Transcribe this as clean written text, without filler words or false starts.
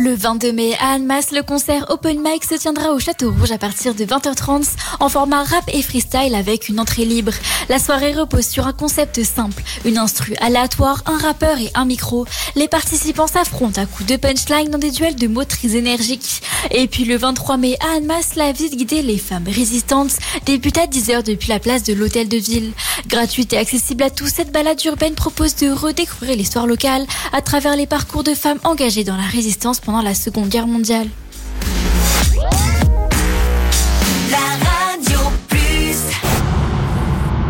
Le 22 mai à Annemasse, le concert Open Mic se tiendra au Château Rouge à partir de 20h30 en format rap et freestyle avec une entrée libre. La soirée repose sur un concept simple, une instru aléatoire, un rappeur et un micro. Les participants s'affrontent à coups de punchline dans des duels de mots très énergiques. Et puis le 23 mai à Annemasse, la visite guidée Les Femmes Résistantes débute à 10h depuis la place de l'Hôtel de Ville. Gratuite et accessible à tous, cette balade urbaine propose de redécouvrir l'histoire locale à travers les parcours de femmes engagées dans la résistance pendant la Seconde Guerre mondiale.